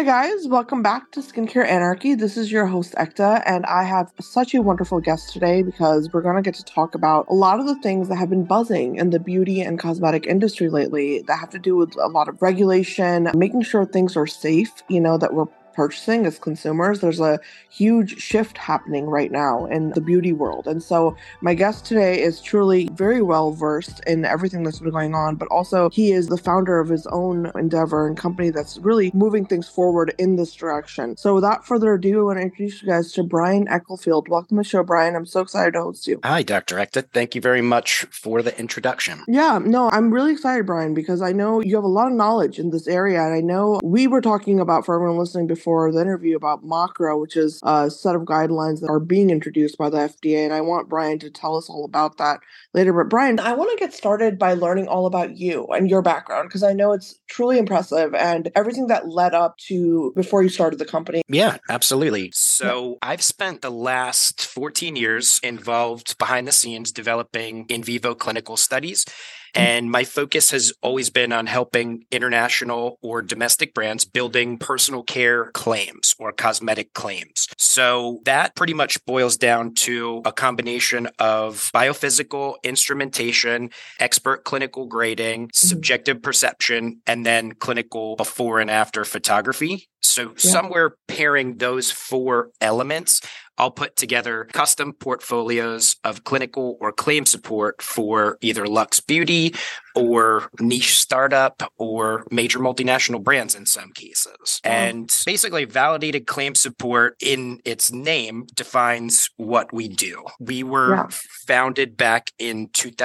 Hi guys, welcome back to Skincare Anarchy. This is your host Ekta, and I have such a wonderful guest today because we're going to get to talk about a lot of the things that have been buzzing in the beauty and cosmetic industry lately that have to do with a lot of regulation, making sure things are safe, that we're purchasing as consumers. There's a huge shift happening right now in the beauty world. And so my guest today is truly very well versed in everything that's been going on, but also he is the founder of his own endeavor and company that's really moving things forward in this direction. So without further ado, I want to introduce you guys to Brian Ecclesfield. Welcome to the show, Brian. I'm so excited to host you. Hi, Dr. Ekta. Thank you very much for the introduction. Yeah, no, I'm really excited, Brian, because I know you have a lot of knowledge in this area. And I know we were talking about, for everyone listening before the interview, about MACRA, which is a set of guidelines that are being introduced by the FDA. And I want Brian to tell us all about that later. But Brian, I want to get started by learning all about you and your background, because I know it's truly impressive and everything that led up to before you started the company. Yeah, absolutely. So I've spent the last 14 years involved behind the scenes developing in vivo clinical studies. And my focus has always been on helping international or domestic brands building personal care claims or cosmetic claims. So that pretty much boils down to a combination of biophysical instrumentation, expert clinical grading, subjective perception, and then clinical before and after photography. So somewhere pairing those four elements, I'll put together custom portfolios of clinical or claim support for either Luxe Beauty or niche startup or major multinational brands in some cases. And basically validated claim support in its name defines what we do. We were founded back in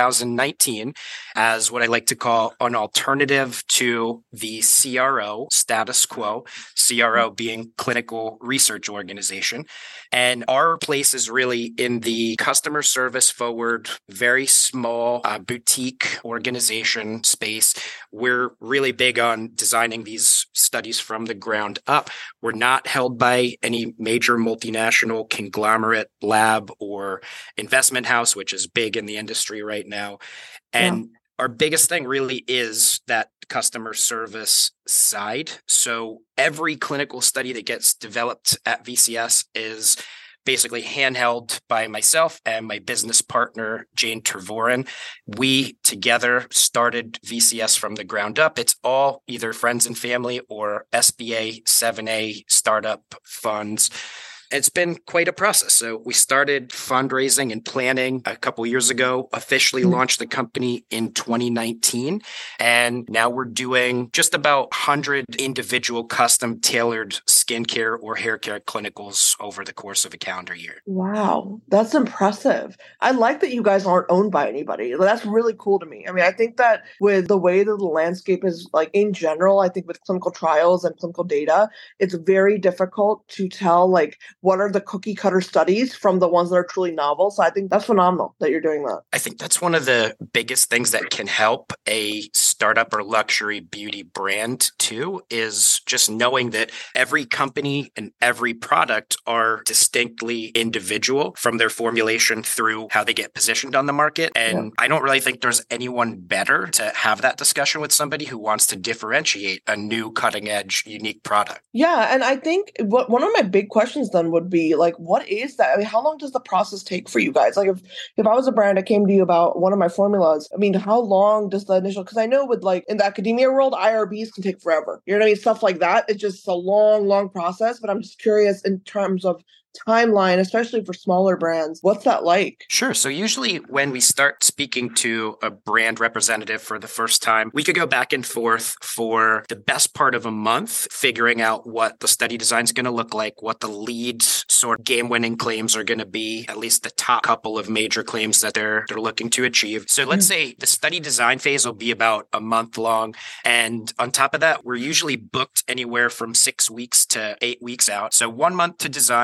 2019 as what I like to call an alternative to the CRO status quo, CRO being clinical research organization. And our place is really in the customer service forward, very small boutique organization space. We're really big on designing these studies from the ground up. We're not held by any major multinational conglomerate lab or investment house, which is big in the industry right now. And our biggest thing really is that customer service side. So every clinical study that gets developed at VCS is basically handheld by myself and my business partner, Jane Tervoren. We together started VCS from the ground up. It's all either friends and family or SBA 7A startup funds. It's been quite a process. So we started fundraising and planning a couple years ago, officially launched the company in 2019. And now we're doing just about 100 individual custom tailored skincare or hair care clinicals over the course of a calendar year. Wow, that's impressive. I like that you guys aren't owned by anybody. That's really cool to me. I mean, I think that with the way that the landscape is, like in general, I think with clinical trials and clinical data, it's very difficult to tell like what are the cookie cutter studies from the ones that are truly novel. So I think that's phenomenal that you're doing that. I think that's one of the biggest things that can help a startup or luxury beauty brand too, is just knowing that every company and every product are distinctly individual from their formulation through how they get positioned on the market. And I don't really think there's anyone better to have that discussion with somebody who wants to differentiate a new cutting edge, unique product. Yeah. And I think one of my big questions then would be like, what is that? I mean, how long does the process take for you guys? Like if I was a brand, I came to you about one of my formulas, I mean, how long does the initial, because I know with like in the academia world, IRBs can take forever. You know what I mean? Stuff like that. It's just a long, long process. But I'm just curious in terms of timeline, especially for smaller brands. What's that like? Sure. So usually when we start speaking to a brand representative for the first time, we could go back and forth for the best part of a month, figuring out what the study design is going to look like, what the lead sort of game-winning claims are going to be, at least the top couple of major claims that they're looking to achieve. So let's say the study design phase will be about a month long. And on top of that, we're usually booked anywhere from 6 weeks to 8 weeks out. So 1 month to design,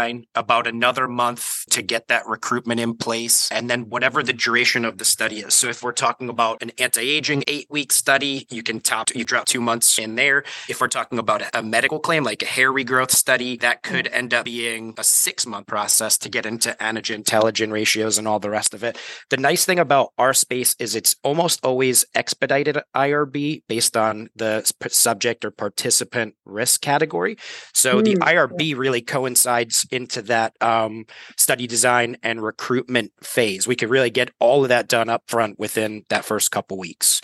about another month to get that recruitment in place. And then whatever the duration of the study is. So if we're talking about an anti-aging 8-week study, you drop 2 months in there. If we're talking about a medical claim, like a hair regrowth study, that could end up being a 6-month process to get into antigen telogen ratios and all the rest of it. The nice thing about our space is it's almost always expedited IRB based on the subject or participant risk category. So the IRB really coincides into that study design and recruitment phase. We could really get all of that done up front within that first couple weeks.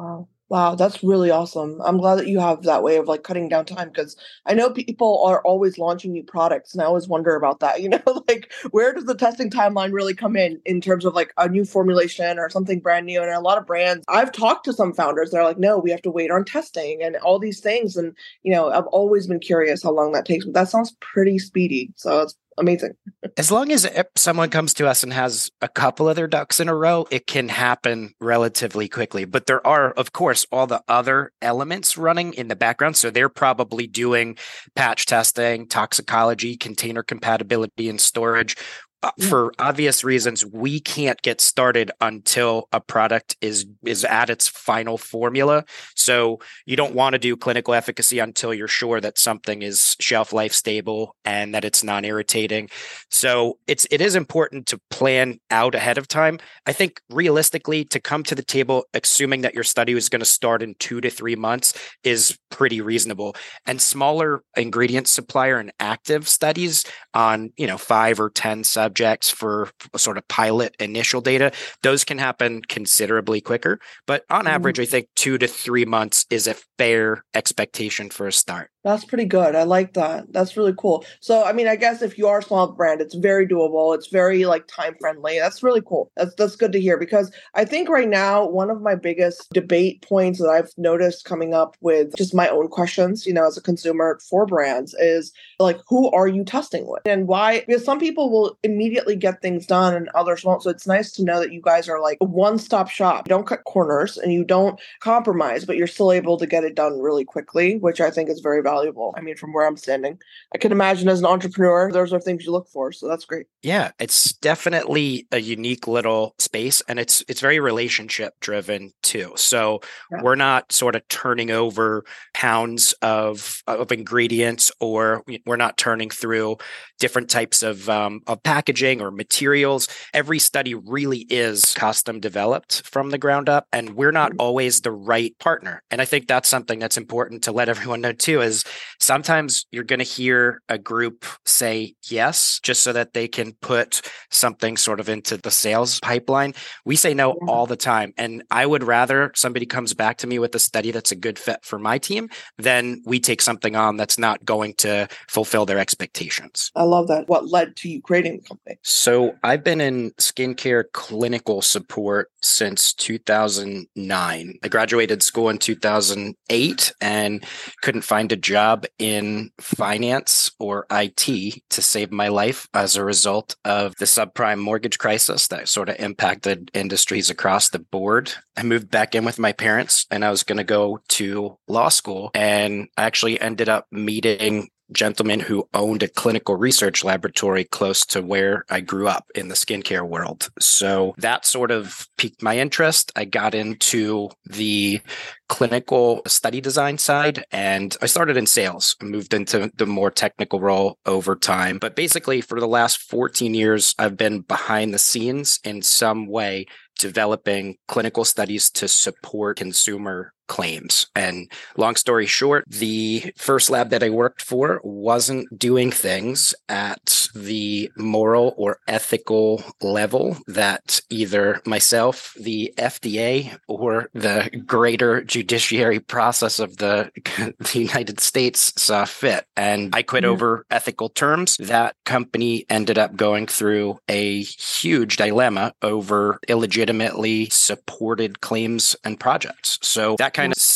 Wow, that's really awesome. I'm glad that you have that way of like cutting down time, because I know people are always launching new products and I always wonder about that, like where does the testing timeline really come in terms of like a new formulation or something brand new? And a lot of brands, I've talked to some founders, they're like, no, we have to wait on testing and all these things. And, I've always been curious how long that takes, but that sounds pretty speedy. So it's amazing. As long as someone comes to us and has a couple of their ducks in a row, it can happen relatively quickly. But there are, of course, all the other elements running in the background. So they're probably doing patch testing, toxicology, container compatibility, and storage. For obvious reasons, we can't get started until a product is at its final formula. So you don't want to do clinical efficacy until you're sure that something is shelf life stable and that it's non-irritating. So it is important to plan out ahead of time. I think realistically, to come to the table assuming that your study is going to start in 2 to 3 months is pretty reasonable. And smaller ingredient supplier and active studies on 5 or 10 subjects for a sort of pilot initial data, those can happen considerably quicker. But on average, I think 2 to 3 months is a fair expectation for a start. That's pretty good. I like that. That's really cool. So, I guess if you are a small brand, it's very doable. It's very time friendly. That's really cool. That's good to hear, because I think right now, one of my biggest debate points that I've noticed coming up with just my own questions, as a consumer for brands is like, who are you testing with and why? Because some people will immediately get things done and others won't. So it's nice to know that you guys are like a one-stop shop. You don't cut corners and you don't compromise, but you're still able to get it done really quickly, which I think is very valuable. From where I'm standing, I can imagine as an entrepreneur, those are things you look for. So that's great. Yeah, it's definitely a unique little space, and it's very relationship driven too. So we're not sort of turning over pounds of ingredients, or we're not turning through different types of packaging or materials. Every study really is custom developed from the ground up, and we're not always the right partner. And I think that's something that's important to let everyone know too, is sometimes you're going to hear a group say yes, just so that they can put something sort of into the sales pipeline. We say no all the time. And I would rather somebody comes back to me with a study that's a good fit for my team than we take something on that's not going to fulfill their expectations. I love that. What led to you creating the company? So I've been in skincare clinical support since 2009. I graduated school in 2008 and couldn't find a job in finance or IT to save my life as a result of the subprime mortgage crisis that sort of impacted industries across the board. I moved back in with my parents and I was going to go to law school, and I actually ended up meeting gentleman who owned a clinical research laboratory close to where I grew up in the skincare world. So that sort of piqued my interest. I got into the clinical study design side, and I started in sales. I moved into the more technical role over time. But basically, for the last 14 years, I've been behind the scenes in some way, developing clinical studies to support consumer claims. And long story short, the first lab that I worked for wasn't doing things at the moral or ethical level that either myself, the FDA, or the greater judiciary process of the United States saw fit. And I quit over ethical terms. That company ended up going through a huge dilemma over illegitimately supported claims and projects. So that kind of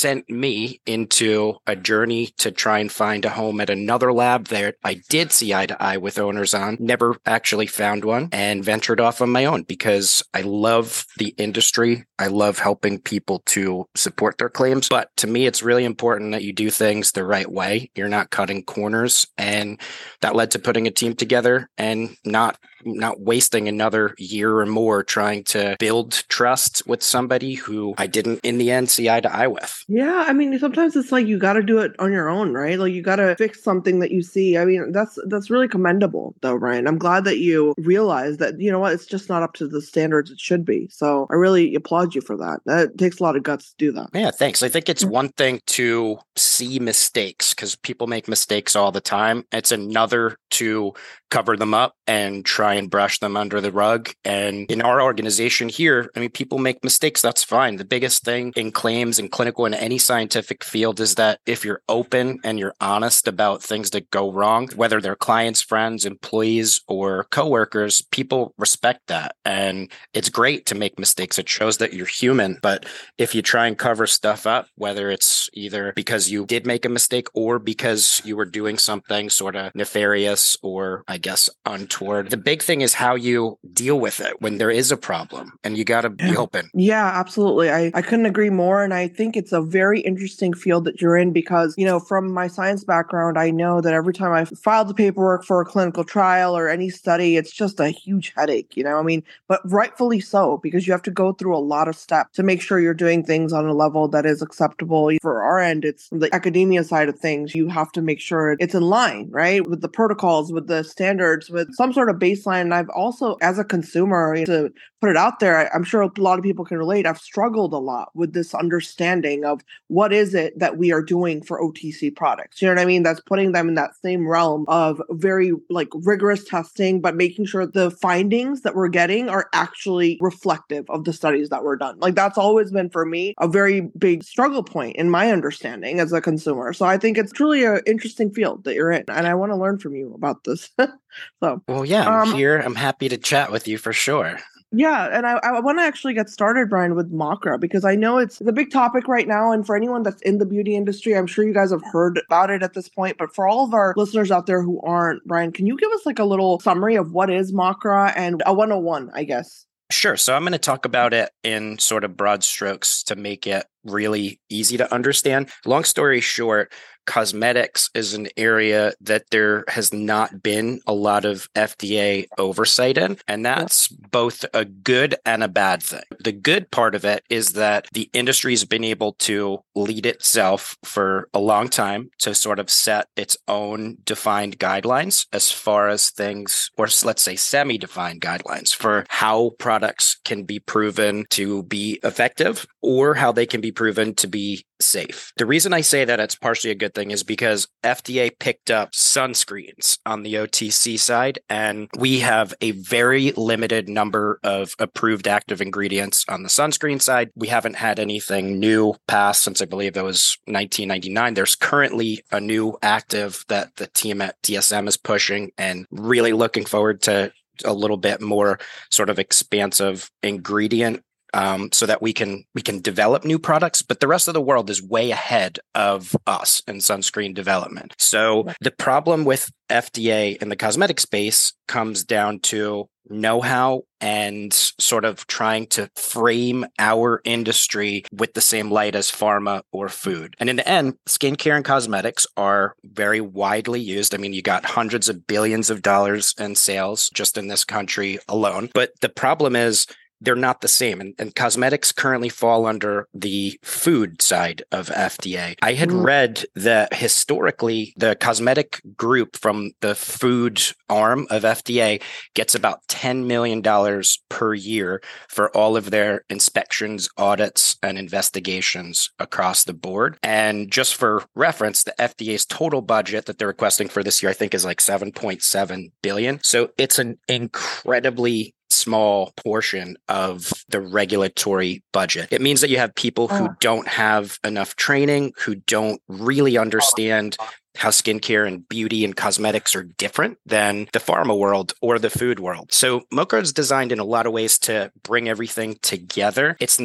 sent me into a journey to try and find a home at another lab that I did see eye to eye with owners on, never actually found one, and ventured off on my own because I love the industry. I love helping people to support their claims. But to me, it's really important that you do things the right way. You're not cutting corners. And that led to putting a team together and not wasting another year or more trying to build trust with somebody who I didn't in the end see eye to eye with. Yeah, I mean, sometimes it's like you got to do it on your own, right? Like you got to fix something that you see. I mean, that's really commendable, though, Brian. I'm glad that you realize that, you know what, it's just not up to the standards it should be. So I really applaud you for that. That takes a lot of guts to do that. Yeah, thanks. I think it's one thing to see mistakes because people make mistakes all the time. It's another to cover them up and try and brush them under the rug. And in our organization here, I mean, people make mistakes. That's fine. The biggest thing in claims and clinical in any scientific field is that if you're open and you're honest about things that go wrong, whether they're clients, friends, employees, or coworkers, people respect that. And it's great to make mistakes. It shows that you're human. But if you try and cover stuff up, whether it's either because you did make a mistake or because you were doing something sort of nefarious or I guess untoward, the big thing is how you deal with it when there is a problem, and you got to be open. Yeah, absolutely. I couldn't agree more. And I think it's a very interesting field that you're in because, you know, from my science background, I know that every time I filed the paperwork for a clinical trial or any study, it's just a huge headache, you know, I mean, but rightfully so, because you have to go through a lot of steps to make sure you're doing things on a level that is acceptable. For our end, it's the academia side of things. You have to make sure it's in line, right? With the protocols, with the standards, with some sort of baseline. And I've also, as a consumer, to put it out there, I'm sure a lot of people can relate. I've struggled a lot with this understanding of what is it that we are doing for OTC products. You know what I mean? That's putting them in that same realm of very like rigorous testing, but making sure the findings that we're getting are actually reflective of the studies that were done. Like that's always been for me a very big struggle point in my understanding as a consumer. So I think it's truly an interesting field that you're in, and I want to learn from you about this. So, well, yeah, I'm here. I'm happy to chat with you for sure. Yeah, and I want to actually get started, Brian, with MACRA, because I know it's the big topic right now. And for anyone that's in the beauty industry, I'm sure you guys have heard about it at this point. But for all of our listeners out there who aren't, Brian, can you give us like a little summary of what is MACRA and a 101, I guess? Sure. So I'm going to talk about it in sort of broad strokes to make it really easy to understand. Long story short, cosmetics is an area that there has not been a lot of FDA oversight in, and that's both a good and a bad thing. The good part of it is that the industry has been able to lead itself for a long time to sort of set its own defined guidelines as far as things, or let's say semi-defined guidelines for how products can be proven to be effective or how they can be proven to be safe. The reason I say that it's partially a good thing is because FDA picked up sunscreens on the OTC side, and we have a very limited number of approved active ingredients on the sunscreen side. We haven't had anything new pass since I believe it was 1999. There's currently a new active that the team at DSM is pushing, and really looking forward to a little bit more sort of expansive ingredient so that we can develop new products, but the rest of the world is way ahead of us in sunscreen development. So the problem with FDA in the cosmetic space comes down to know-how and sort of trying to frame our industry with the same light as pharma or food. And in the end, skincare and cosmetics are very widely used. I mean, you got hundreds of billions of dollars in sales just in this country alone. But the problem is they're not the same. And cosmetics currently fall under the food side of FDA. I had read that historically, the cosmetic group from the food arm of FDA gets about $10 million per year for all of their inspections, audits, and investigations across the board. And just for reference, the FDA's total budget that they're requesting for this year, I think, is like $7.7 billion. So it's an incredibly small portion of the regulatory budget. It means that you have people who don't have enough training, who don't really understand how skincare and beauty and cosmetics are different than the pharma world or the food world. So MACRA is designed in a lot of ways to bring everything together. It's not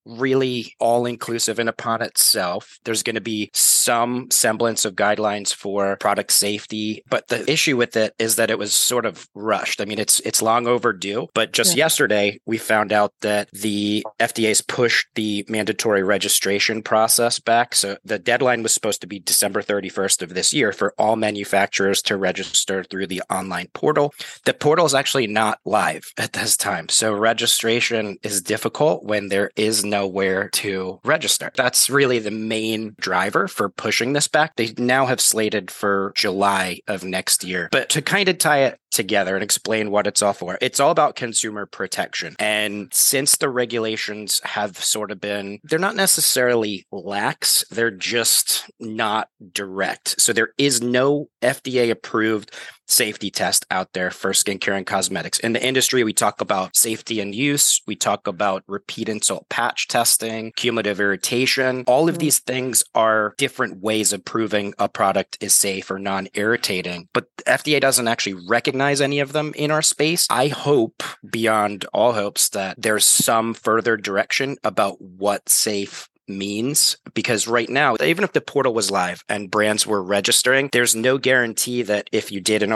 really all-inclusive in upon itself. There's going to be some semblance of guidelines for product safety, but the issue with it is that it was sort of rushed. I mean, it's long overdue, but just yesterday we found out that the FDA's pushed the mandatory registration process back. So the deadline was supposed to be December 31st of this year for all manufacturers to register through the online portal. The portal is actually not live at this time. So registration is difficult when there is nowhere to register. That's really the main driver for pushing this back. They now have slated for July of next year. But to kind of tie it together and explain what it's all for, it's all about consumer protection. And since the regulations have sort of been, they're not necessarily lax, they're just not direct. So there is no FDA approved safety test out there for skincare and cosmetics. In the industry, we talk about safety and use. We talk about repeat insult patch testing, cumulative irritation. All of these things are different ways of proving a product is safe or non-irritating. But the FDA doesn't actually recognize any of them in our space. I hope, beyond all hopes, that there's some further direction about what safe means, because right now, even if the portal was live and brands were registering, there's no guarantee that if you did an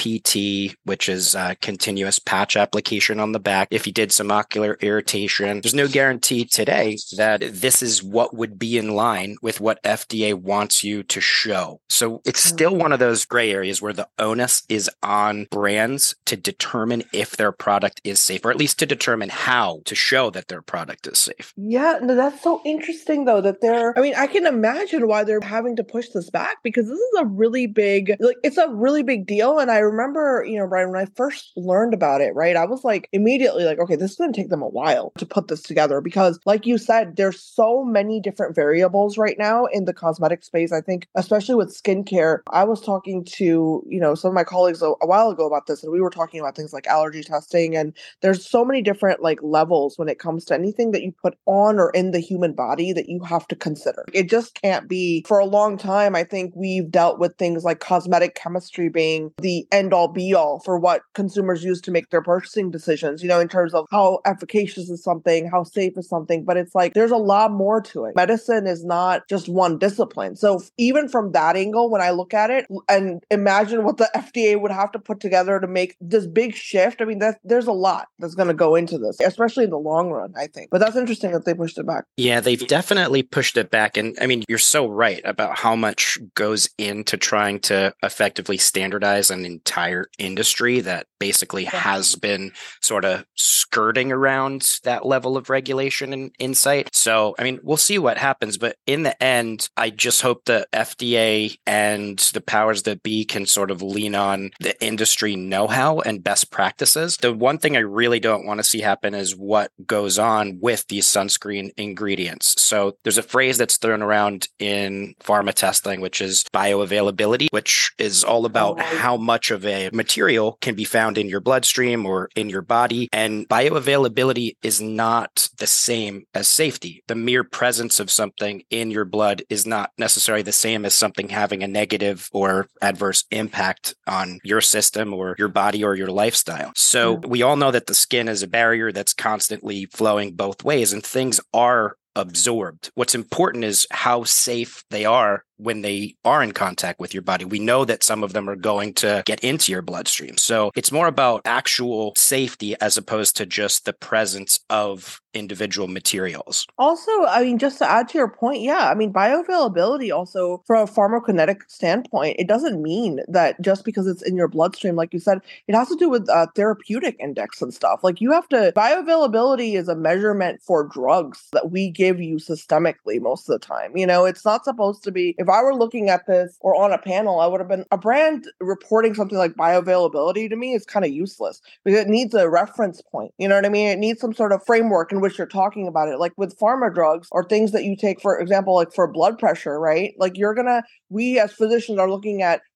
RIPT, which is a continuous patch application on the back, if you did some ocular irritation, there's no guarantee today that this is what would be in line with what FDA wants you to show. So it's still one of those gray areas where the onus is on brands to determine if their product is safe, or at least to determine how to show that their product is safe. Yeah, no, that's so interesting though, that I can imagine why they're having to push this back, because this is a really big, it's a really big deal. And I remember, Brian, when I first learned about it, right, I was like immediately like, okay, this is going to take them a while to put this together, because like you said, there's so many different variables right now in the cosmetic space. I think, especially with skincare, I was talking to, some of my colleagues a while ago about this, and we were talking about things like allergy testing, and there's so many different levels when it comes to anything that you put on or in the human body that you have to consider. It just can't be. For a long time, I think we've dealt with things like cosmetic chemistry being the end all be all for what consumers use to make their purchasing decisions, in terms of how efficacious is something, how safe is something. But it's like, there's a lot more to it. Medicine is not just one discipline. So even from that angle, when I look at it and imagine what the FDA would have to put together to make this big shift, I mean, there's a lot that's going to go into this, especially in the long run, I think. But that's interesting that they pushed it back. Yeah, they've definitely pushed it back. And I mean, you're so right about how much goes into trying to effectively standardize an entire industry that basically has been sort of skirting around that level of regulation and insight. So, I mean, we'll see what happens. But in the end, I just hope the FDA and the powers that be can sort of lean on the industry know-how and best practices. The one thing I really don't want to see happen is what goes on with these sunscreen ingredients. So there's a phrase that's thrown around in pharma testing, which is bioavailability, which is all about how much of a material can be found in your bloodstream or in your body. And bioavailability is not the same as safety. The mere presence of something in your blood is not necessarily the same as something having a negative or adverse impact on your system or your body or your lifestyle. So we all know that the skin is a barrier that's constantly flowing both ways, and things are absorbed. What's important is how safe they are when they are in contact with your body. We know that some of them are going to get into your bloodstream. So it's more about actual safety as opposed to just the presence of individual materials. Also, I mean, just to add to your point, bioavailability also, from a pharmacokinetic standpoint, it doesn't mean that just because it's in your bloodstream, like you said, it has to do with therapeutic index and stuff. Bioavailability is a measurement for drugs that we give you systemically most of the time. It's not supposed to be, if I were looking at this or on a panel, I would have been, a brand reporting something like bioavailability to me is kind of useless, because it needs a reference point. You know what I mean? It needs some sort of framework in which you're talking about it. Like with pharma drugs or things that you take, for example, like for blood pressure, right? We as physicians are looking at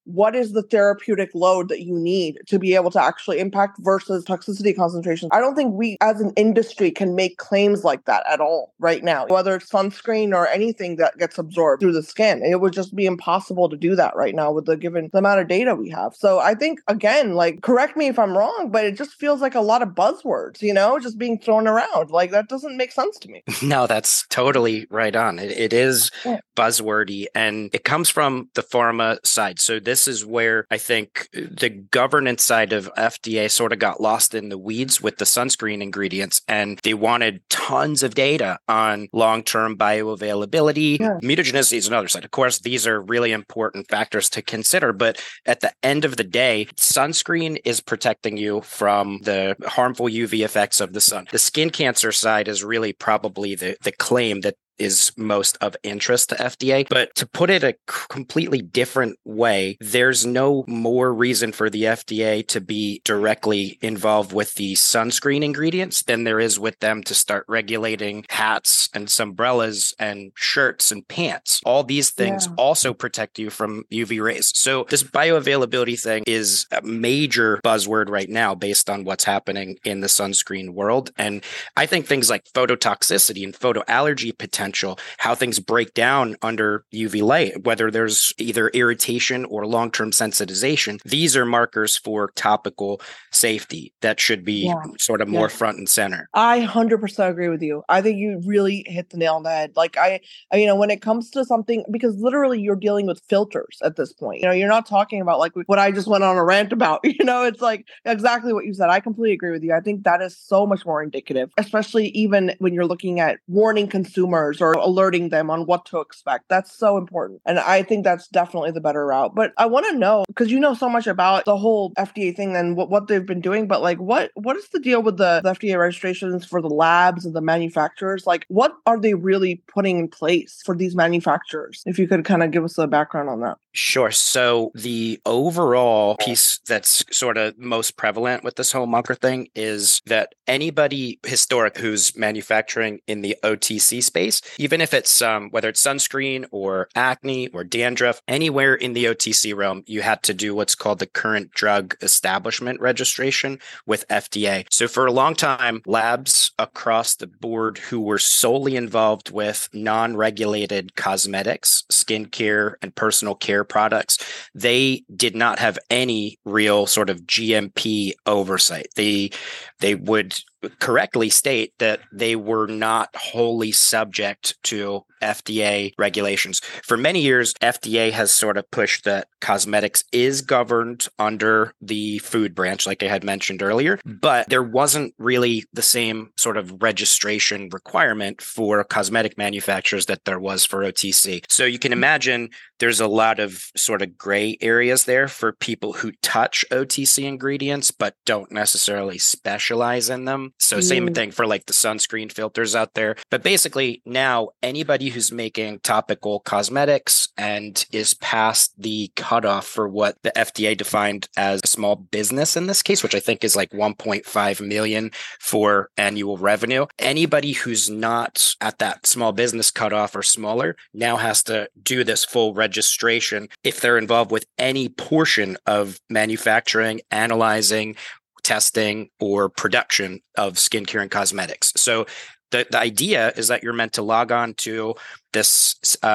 what is the therapeutic load that you need to be able to actually impact versus toxicity concentrations. I don't think we as an industry can make claims like that at all right now, whether it's sunscreen or anything that gets absorbed through the skin. It would just be impossible to do that right now with the given the amount of data we have. So I think, again, like, correct me if I'm wrong, but it just feels like a lot of buzzwords, just being thrown around. Like, that doesn't make sense to me. No, that's totally right on. It is buzzwordy, and it comes from the pharma side. So this is where I think the governance side of FDA sort of got lost in the weeds with the sunscreen ingredients, and they wanted tons of data on long-term bioavailability. Yeah. Mutagenicity is another side. Of course, these are really important factors to consider, but at the end of the day, sunscreen is protecting you from the harmful UV effects of the sun. The skin cancer side is really probably the claim that is most of interest to FDA. But to put it a completely different way, there's no more reason for the FDA to be directly involved with the sunscreen ingredients than there is with them to start regulating hats and umbrellas and shirts and pants. All these things also protect you from UV rays. So this bioavailability thing is a major buzzword right now based on what's happening in the sunscreen world. And I think things like phototoxicity and photoallergy potential, how things break down under UV light, whether there's either irritation or long-term sensitization. These are markers for topical safety that should be sort of more front and center. I 100% agree with you. I think you really hit the nail on the head. Like when it comes to something, because literally you're dealing with filters at this point. You're not talking about like what I just went on a rant about. It's like exactly what you said. I completely agree with you. I think that is so much more indicative, especially even when you're looking at warning consumers or alerting them on what to expect. That's so important. And I think that's definitely the better route. But I want to know, because you know so much about the whole FDA thing and what they've been doing, but like what is the deal with the FDA registrations for the labs and the manufacturers? Like, what are they really putting in place for these manufacturers? If you could kind of give us a background on that. Sure. So the overall piece that's sort of most prevalent with this whole marker thing is that anybody historic who's manufacturing in the OTC space, even if it's whether it's sunscreen or acne or dandruff, anywhere in the OTC realm, you had to do what's called the current drug establishment registration with FDA. So for a long time, labs across the board who were solely involved with non-regulated cosmetics, skincare, and personal care products, they did not have any real sort of GMP oversight. They would correctly state that they were not wholly subject to FDA regulations. For many years, FDA has sort of pushed that cosmetics is governed under the food branch, like I had mentioned earlier, but there wasn't really the same sort of registration requirement for cosmetic manufacturers that there was for OTC. So you can imagine there's a lot of sort of gray areas there for people who touch OTC ingredients, but don't necessarily specialize in them. So same thing for like the sunscreen filters out there. But basically now anybody who's making topical cosmetics and is past the cutoff for what the FDA defined as a small business in this case, which I think is like 1.5 million for annual revenue. Anybody who's not at that small business cutoff or smaller now has to do this full registration if they're involved with any portion of manufacturing, analyzing, testing, or production of skincare and cosmetics. So the idea is that you're meant to log on to this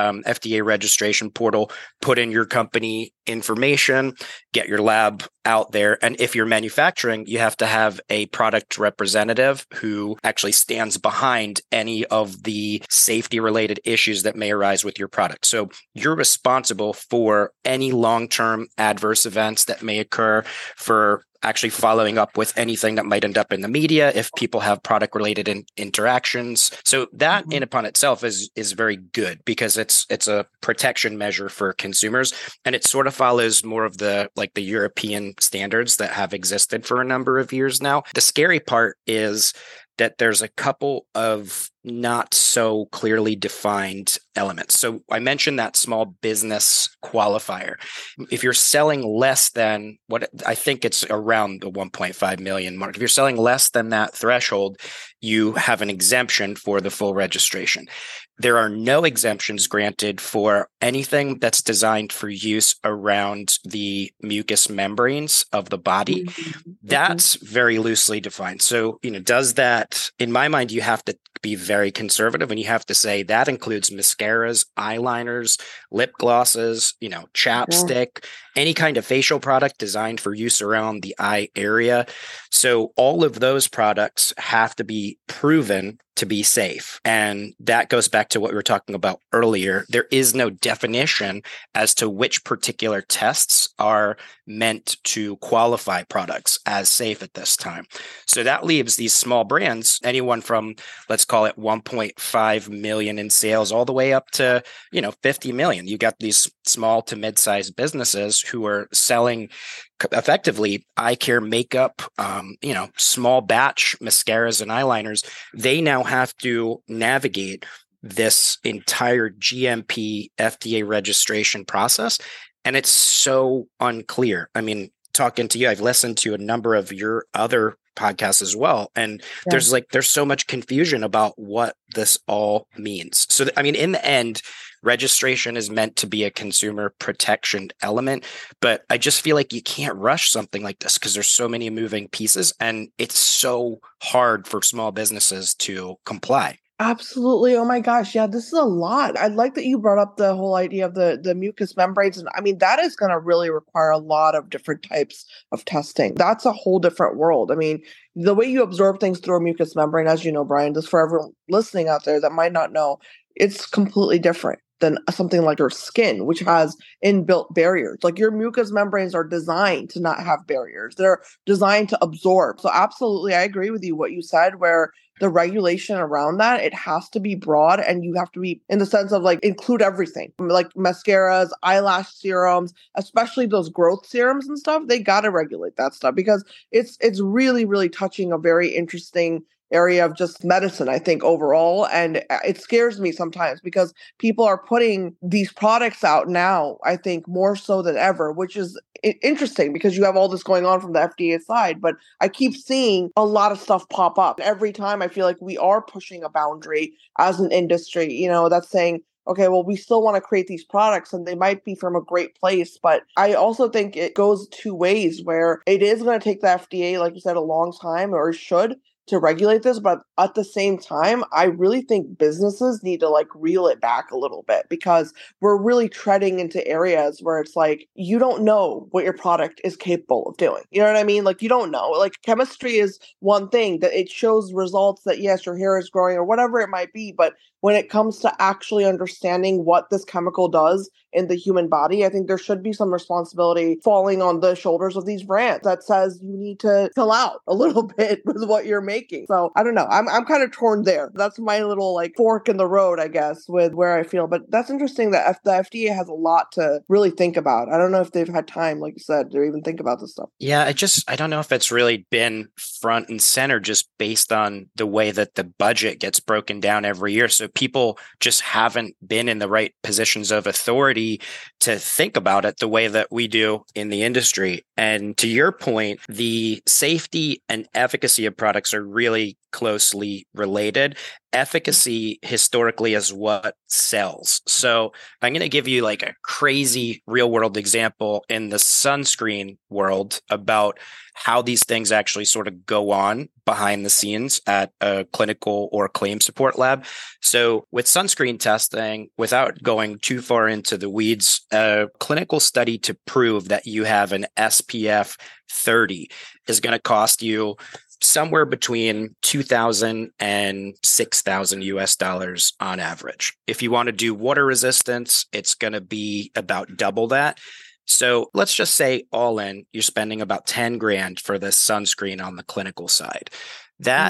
FDA registration portal, put in your company information, get your lab out there. And if you're manufacturing, you have to have a product representative who actually stands behind any of the safety related issues that may arise with your product. So you're responsible for any long-term adverse events that may occur, for actually following up with anything that might end up in the media if people have product related interactions. So that in upon itself is very good because it's a protection measure for consumers, and it sort of follows more of the European standards that have existed for a number of years now. The scary part is that there's a couple of not so clearly defined elements. So I mentioned that small business qualifier. If you're selling less than what I think it's around the 1.5 million mark, if you're selling less than that threshold, you have an exemption for the full registration. There are no exemptions granted for anything that's designed for use around the mucous membranes of the body. That's very loosely defined. So, does that, in my mind, you have to be very conservative and you have to say that includes mascaras, eyeliners, lip glosses, chapstick, any kind of facial product designed for use around the eye area. So all of those products have to be proven to be safe. And that goes back to what we were talking about earlier. There is no definition as to which particular tests are meant to qualify products as safe at this time. So that leaves these small brands, anyone from, let's call it 1.5 million in sales all the way up to, 50 million. You got these small to mid-sized businesses who are selling effectively eye care, makeup, small batch mascaras and eyeliners. They now have to navigate this entire GMP FDA registration process. And it's so unclear. I mean, talking to you, I've listened to a number of your other podcasts as well. And there's so much confusion about what this all means. So, in the end, registration is meant to be a consumer protection element, but I just feel like you can't rush something like this because there's so many moving pieces and it's so hard for small businesses to comply. Absolutely. Oh my gosh. Yeah, this is a lot. I like that you brought up the whole idea of the mucous membranes. And that is going to really require a lot of different types of testing. That's a whole different world. The way you absorb things through a mucous membrane, as you know, Brian, just for everyone listening out there that might not know, it's completely different than something like your skin, which has inbuilt barriers. Like your mucous membranes are designed to not have barriers. They're designed to absorb. So absolutely, I agree with you what you said, where the regulation around that, it has to be broad and you have to be in the sense of include everything, like mascaras, eyelash serums, especially those growth serums and stuff. They got to regulate that stuff because it's really, really touching a very interesting area of just medicine, I think, overall. And it scares me sometimes because people are putting these products out now, I think, more so than ever, which is interesting because you have all this going on from the FDA side. But I keep seeing a lot of stuff pop up. Every time I feel like we are pushing a boundary as an industry, that's saying, okay, well, we still want to create these products and they might be from a great place. But I also think it goes two ways where it is going to take the FDA, like you said, a long time, or it should, to regulate this. But at the same time, I really think businesses need to reel it back a little bit because we're really treading into areas where it's you don't know what your product is capable of doing. You know what I mean? You don't know. Chemistry is one thing that it shows results that yes, your hair is growing or whatever it might be. But when it comes to actually understanding what this chemical does in the human body, I think there should be some responsibility falling on the shoulders of these brands that says you need to chill out a little bit with what you're making. So I don't know. I'm kind of torn there. That's my little fork in the road, I guess, with where I feel. But that's interesting that the FDA has a lot to really think about. I don't know if they've had time, like you said, to even think about this stuff. Yeah, I don't know if it's really been front and center just based on the way that the budget gets broken down every year. So people just haven't been in the right positions of authority to think about it the way that we do in the industry. And to your point, the safety and efficacy of products are really closely related. Efficacy historically is what sells. So I'm going to give you a crazy real world example in the sunscreen world about how these things actually sort of go on behind the scenes at a clinical or claim support lab. So with sunscreen testing, without going too far into the weeds, a clinical study to prove that you have an SPF 30 is going to cost you somewhere between $2,000 and $6,000 US on average. If you want to do water resistance, it's going to be about double that. So let's just say all in, you're spending about 10 grand for this sunscreen on the clinical side. That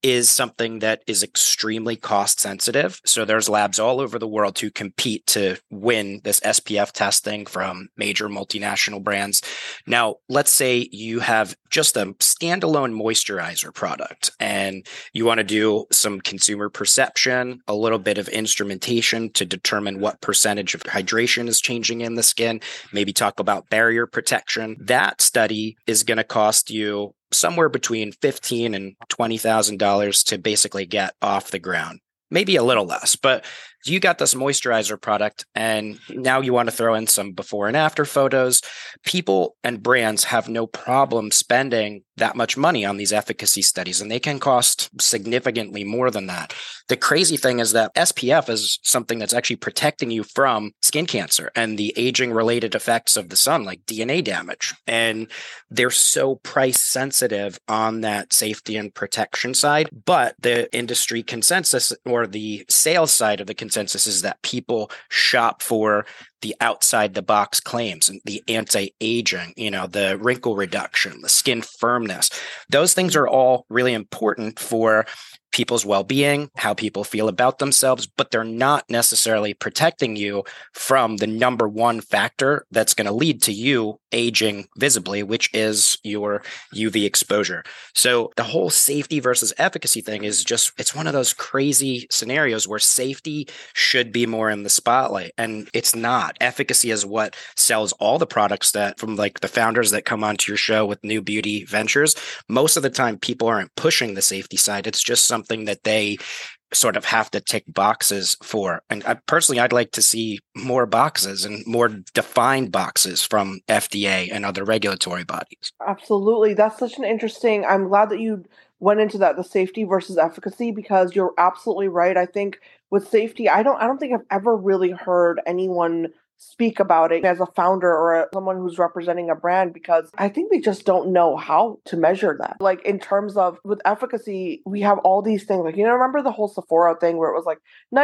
is something that is extremely cost sensitive. So there's labs all over the world who compete to win this SPF testing from major multinational brands. Now, let's say you have just a standalone moisturizer product and you want to do some consumer perception, a little bit of instrumentation to determine what percentage of hydration is changing in the skin, maybe talk about barrier protection. That study is going to cost you somewhere between $15,000 and $20,000 to basically get off the ground. Maybe a little less, but you got this moisturizer product and now you want to throw in some before and after photos. People and brands have no problem spending that much money on these efficacy studies, and they can cost significantly more than that. The crazy thing is that SPF is something that's actually protecting you from skin cancer and the aging related effects of the sun, like DNA damage. And they're so price sensitive on that safety and protection side. But the industry consensus, or the sales side of the consensus, is that people shop for the outside the box claims and the anti-aging, the wrinkle reduction, the skin firmness. Those things are all really important for people's well-being, how people feel about themselves, but they're not necessarily protecting you from the number one factor that's going to lead to you aging visibly, which is your UV exposure. So the whole safety versus efficacy thing is it's one of those crazy scenarios where safety should be more in the spotlight, and it's not. Efficacy is what sells all the products that, from like the founders that come onto your show with New Beauty Ventures, most of the time people aren't pushing the safety side. It's just something that they sort of have to tick boxes for. And I'd like to see more boxes and more defined boxes from FDA and other regulatory bodies. Absolutely. That's such an interesting, I'm glad that you went into that, the safety versus efficacy, because you're absolutely right. I think with safety, I don't think I've ever really heard anyone speak about it as a founder or someone who's representing a brand, because I think they just don't know how to measure that. Like in terms of with efficacy, we have all these things like, remember the whole Sephora thing where it was like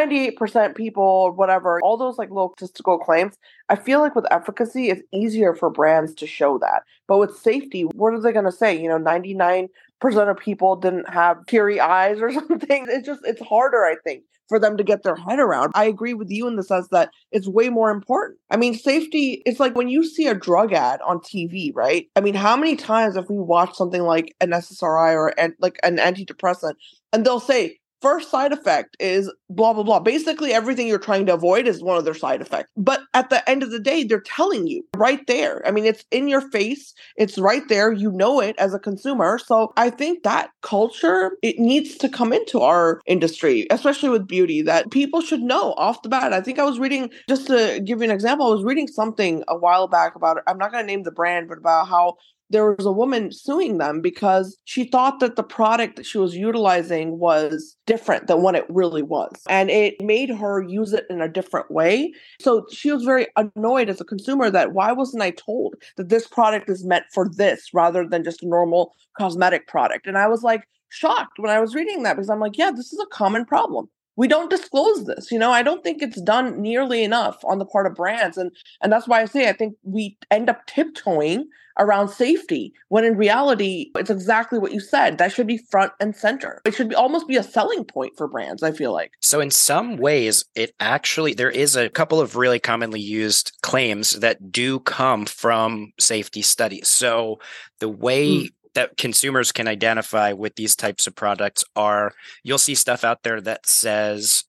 98% people or whatever, all those like little statistical claims. I feel like with efficacy, it's easier for brands to show that. But with safety, what are they going to say? 99% of people didn't have teary eyes or something. It's harder, I think, for them to get their head around. I agree with you in the sense that it's way more important. I mean, safety, it's like when you see a drug ad on TV, right? I mean, how many times have we watched something like an SSRI or like an antidepressant, and they'll say, first side effect is blah, blah, blah. Basically, everything you're trying to avoid is one of their side effects. But at the end of the day, they're telling you right there. I mean, it's in your face. It's right there. You know it as a consumer. So I think that culture, it needs to come into our industry, especially with beauty, that people should know off the bat. I think I was reading, just to give you an example, I was reading something a while back about, I'm not going to name the brand, but about how there was a woman suing them because she thought that the product that she was utilizing was different than what it really was. And it made her use it in a different way. So she was very annoyed as a consumer that why wasn't I told that this product is meant for this rather than just a normal cosmetic product? And I was like shocked when I was reading that, because I'm like, yeah, this is a common problem. We don't disclose this. I don't think it's done nearly enough on the part of brands. And that's why I say I think we end up tiptoeing around safety, when in reality, it's exactly what you said. That should be front and center. It should almost be a selling point for brands, I feel like. So in some ways, there is a couple of really commonly used claims that do come from safety studies. So the way that consumers can identify with these types of products are, you'll see stuff out there that says,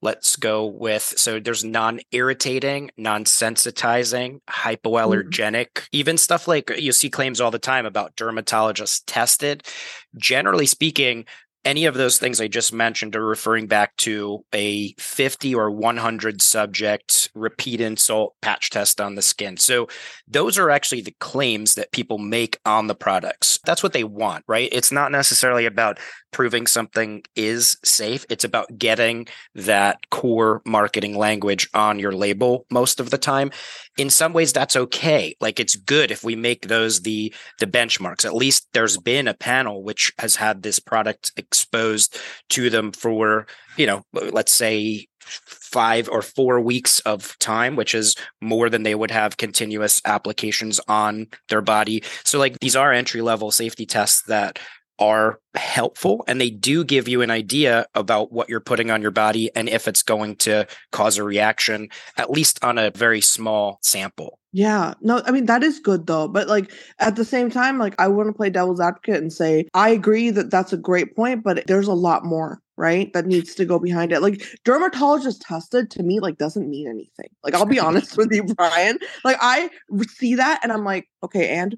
so there's non-irritating, non-sensitizing, hypoallergenic, even stuff like, you see claims all the time about dermatologist tested. Generally speaking, any of those things I just mentioned are referring back to a 50 or 100 subject repeat insult patch test on the skin. So those are actually the claims that people make on the products. That's what they want, right? It's not necessarily about proving something is safe. It's about getting that core marketing language on your label most of the time. In some ways, that's okay. Like, it's good if we make those the benchmarks. At least there's been a panel which has had this product exposed to them for, let's say 5 or 4 weeks of time, which is more than they would have continuous applications on their body. So like, these are entry level safety tests that are helpful, and they do give you an idea about what you're putting on your body and if it's going to cause a reaction, at least on a very small sample. Yeah, no, I mean, that is good though. But like at the same time, like I want to play devil's advocate and say, I agree that that's a great point, but there's a lot more, right? That needs to go behind it. Like dermatologist tested to me, like doesn't mean anything. Like I'll be honest with you, Brian. Like I see that and I'm like, okay, and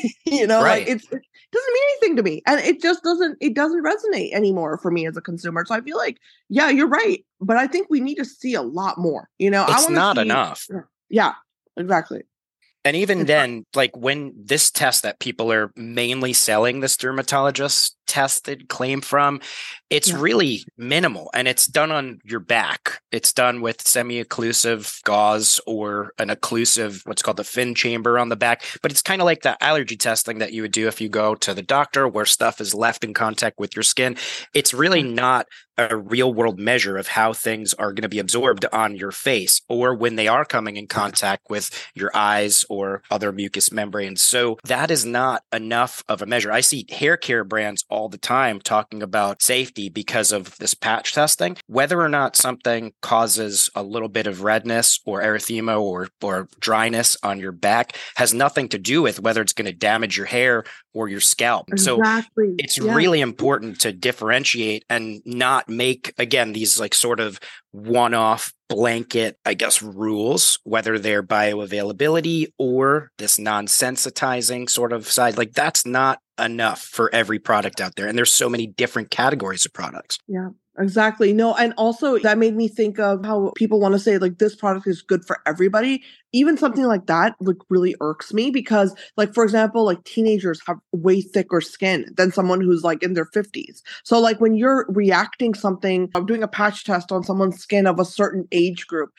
like Right. it doesn't mean anything to me. And it doesn't resonate anymore for me as a consumer. So I feel like, yeah, you're right. But I think we need to see a lot more. I It's want to not see. enough. Yeah, exactly. And even It's not. then, like when this test that people are mainly selling this dermatologist tested claim from, it's Yeah. really minimal and it's done on your back. It's done with semi-occlusive gauze or an occlusive, what's called the fin chamber on the back. But it's kind of like the allergy testing that you would do if you go to the doctor where stuff is left in contact with your skin. It's really not a real world measure of how things are going to be absorbed on your face or when they are coming in contact with your eyes or other mucous membranes. So that is not enough of a measure. I see hair care brands all the time talking about safety because of this patch testing. Whether or not something causes a little bit of redness or erythema or dryness on your back has nothing to do with whether it's going to damage your hair or your scalp. So Exactly. it's Yeah. really important to differentiate and not make, again, these like sort of one-off blanket, I guess, rules, whether they're bioavailability or this non-sensitizing sort of side. Like that's not enough for every product out there. And there's so many different categories of products. Yeah, exactly. No, and also that made me think of how people want to say like this product is good for everybody. Even something like that like really irks me because like for example, like teenagers have way thicker skin than someone who's like in their 50s. So like when you're reacting something, I'm doing a patch test on someone's skin of a certain age group,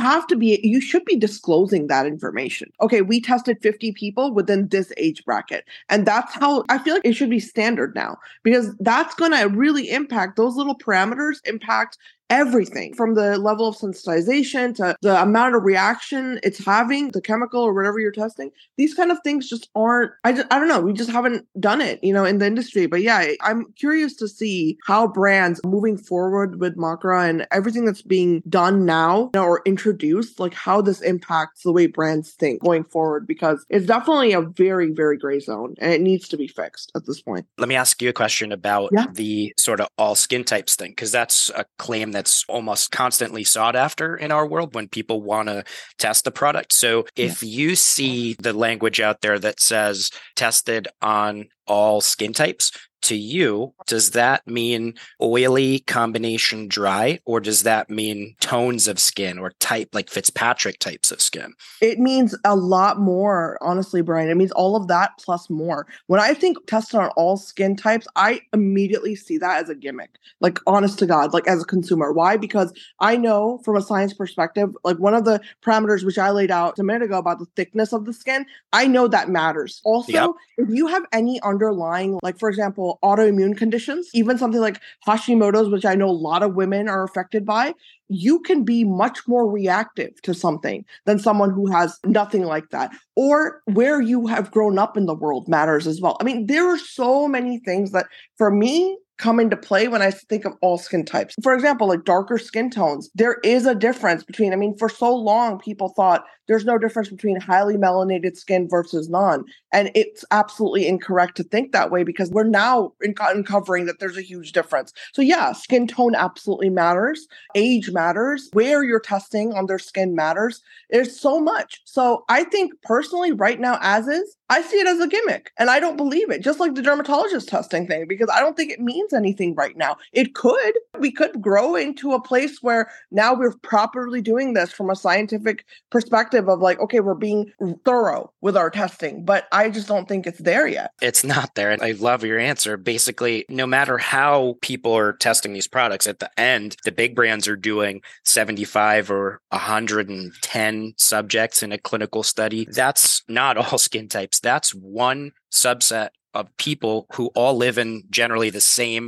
you should be disclosing that information. Okay, we tested 50 people within this age bracket. And that's how I feel like it should be standard now because that's going to really impact those little parameters impact everything from the level of sensitization to the amount of reaction it's having, the chemical or whatever you're testing. These kind of things just aren't, I don't know. We just haven't done it, in the industry. But yeah, I'm curious to see how brands moving forward with Makra and everything that's being done now or introduced, like how this impacts the way brands think going forward, because it's definitely a very, very gray zone and it needs to be fixed at this point. Let me ask you a question about the sort of all skin types thing, because that's a claim that's almost constantly sought after in our world when people want to test a product. So if you see the language out there that says tested on all skin types, to you, does that mean oily combination dry, or does that mean tones of skin or type, like Fitzpatrick types of skin? It means a lot more, honestly, Brian. It means all of that plus more. When I think tested on all skin types, I immediately see that as a gimmick. Like, honest to God, like as a consumer. Why? Because I know from a science perspective, like one of the parameters which I laid out a minute ago about the thickness of the skin, I know that matters. Also, if you have any underlying, like for example, autoimmune conditions, even something like Hashimoto's, which I know a lot of women are affected by, you can be much more reactive to something than someone who has nothing like that. Or where you have grown up in the world matters as well. I mean, there are so many things that for me come into play when I think of all skin types. For example, like darker skin tones, there is a difference between, I mean, for so long, people thought there's no difference between highly melanated skin versus non. And it's absolutely incorrect to think that way because we're now uncovering that there's a huge difference. So yeah, skin tone absolutely matters. Age matters. Where you're testing on their skin matters. There's so much. So I think personally right now as is, I see it as a gimmick and I don't believe it. Just like the dermatologist testing thing, because I don't think it means anything right now. We could grow into a place where now we're properly doing this from a scientific perspective of like, okay, we're being thorough with our testing, but I just don't think it's there yet. It's not there. And I love your answer. Basically, no matter how people are testing these products, at the end, the big brands are doing 75 or 110 subjects in a clinical study. That's not all skin types. That's one subset of people who all live in generally the same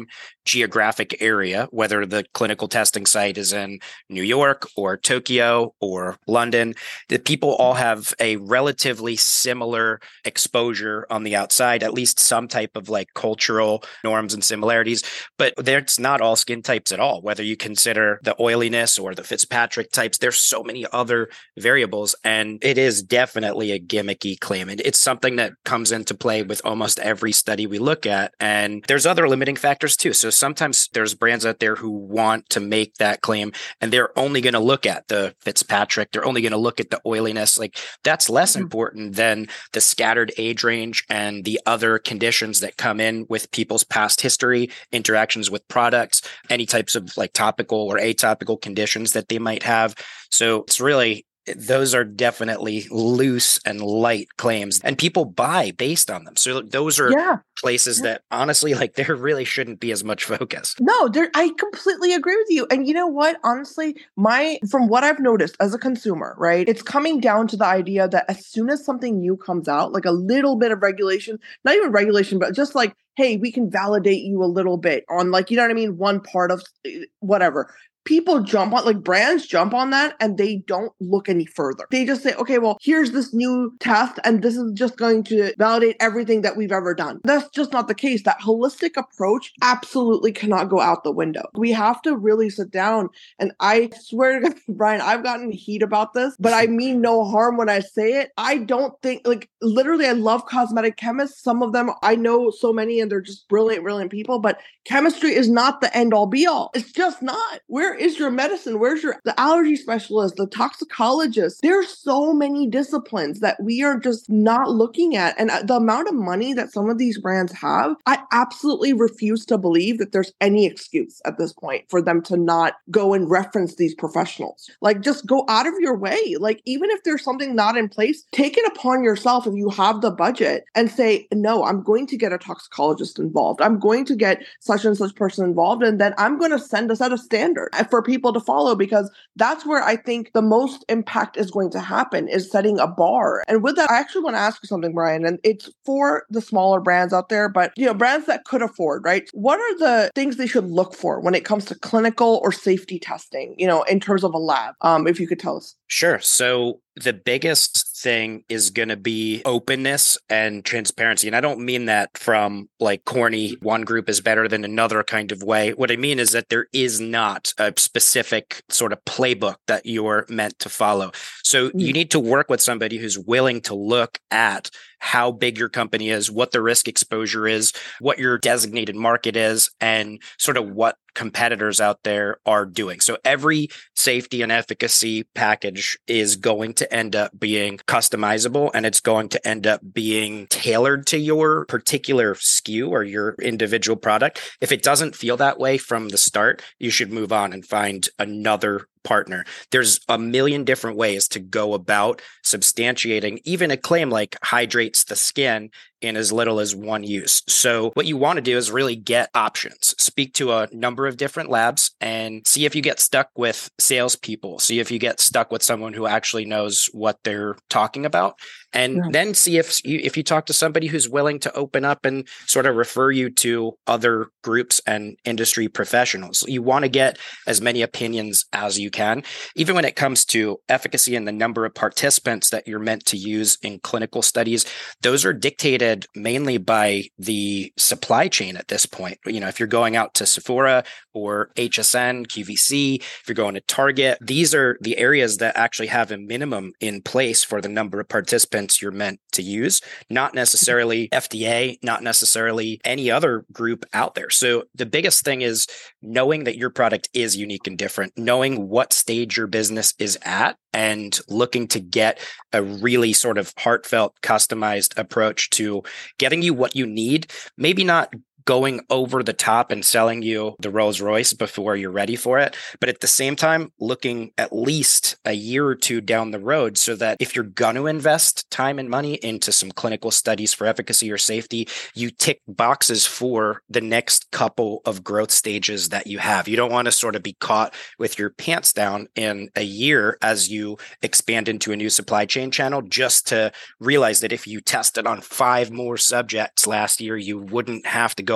geographic area, whether the clinical testing site is in New York or Tokyo or London, the people all have a relatively similar exposure on the outside, at least some type of like cultural norms and similarities. But there's not all skin types at all, whether you consider the oiliness or the Fitzpatrick types. There's so many other variables, and it is definitely a gimmicky claim. And it's something that comes into play with almost every study we look at. And there's other limiting factors too. So sometimes there's brands out there who want to make that claim and they're only going to look at the Fitzpatrick. They're only going to look at the oiliness. Like that's less important than the scattered age range and the other conditions that come in with people's past history, interactions with products, any types of like topical or atopical conditions that they might have. So it's really, those are definitely loose and light claims, and people buy based on them. So those are places that honestly, like there really shouldn't be as much focus. No, I completely agree with you. And you know what? Honestly, from what I've noticed as a consumer, right, it's coming down to the idea that as soon as something new comes out, like a little bit of regulation, not even regulation, but just like, hey, we can validate you a little bit on like, you know what I mean? One part of whatever. People jump on, like brands jump on that and they don't look any further. They just say, okay, well, here's this new test and this is just going to validate everything that we've ever done. That's just not the case. That holistic approach absolutely cannot go out the window. We have to really sit down, and I swear to God, Brian, I've gotten heat about this, but I mean no harm when I say it. I don't think, like literally, I love cosmetic chemists. Some of them, I know so many and they're just brilliant people, but chemistry is not the end all be all. It's just not. Where is your medicine? Where's the allergy specialist, the toxicologist? There's so many disciplines that we are just not looking at. And the amount of money that some of these brands have, I absolutely refuse to believe that there's any excuse at this point for them to not go and reference these professionals. Like just go out of your way. Like even if there's something not in place, take it upon yourself if you have the budget and say, no, I'm going to get a toxicologist involved. I'm going to get such and such person involved. And then I'm going to set a standard for people to follow, because that's where I think the most impact is going to happen, is setting a bar. And with that, I actually want to ask you something, Brian, and it's for the smaller brands out there, but brands that could afford, right? What are the things they should look for when it comes to clinical or safety testing, in terms of a lab? If you could tell us. Sure. So the biggest thing is going to be openness and transparency. And I don't mean that from like corny, one group is better than another kind of way. What I mean is that there is not a specific sort of playbook that you're meant to follow. So you need to work with somebody who's willing to look at how big your company is, what the risk exposure is, what your designated market is, and sort of what competitors out there are doing. So every safety and efficacy package is going to end up being customizable, and it's going to end up being tailored to your particular SKU or your individual product. If it doesn't feel that way from the start, you should move on and find another partner. There's a million different ways to go about substantiating even a claim like hydrates the skin in as little as one use. So what you want to do is really get options, speak to a number of different labs and see if you get stuck with salespeople, see if you get stuck with someone who actually knows what they're talking about. And then see if you talk to somebody who's willing to open up and sort of refer you to other groups and industry professionals. You want to get as many opinions as you can, even when it comes to efficacy and the number of participants that you're meant to use in clinical studies. Those are dictated mainly by the supply chain at this point. If you're going out to Sephora or HSN, QVC, if you're going to Target, these are the areas that actually have a minimum in place for the number of participants you're meant to use, not necessarily FDA, not necessarily any other group out there. So the biggest thing is knowing that your product is unique and different, knowing what stage your business is at, and looking to get a really sort of heartfelt, customized approach to getting you what you need, maybe not going over the top and selling you the Rolls Royce before you're ready for it. But at the same time, looking at least a year or two down the road so that if you're going to invest time and money into some clinical studies for efficacy or safety, you tick boxes for the next couple of growth stages that you have. You don't want to sort of be caught with your pants down in a year as you expand into a new supply chain channel, just to realize that if you tested on 5 more subjects last year, you wouldn't have to go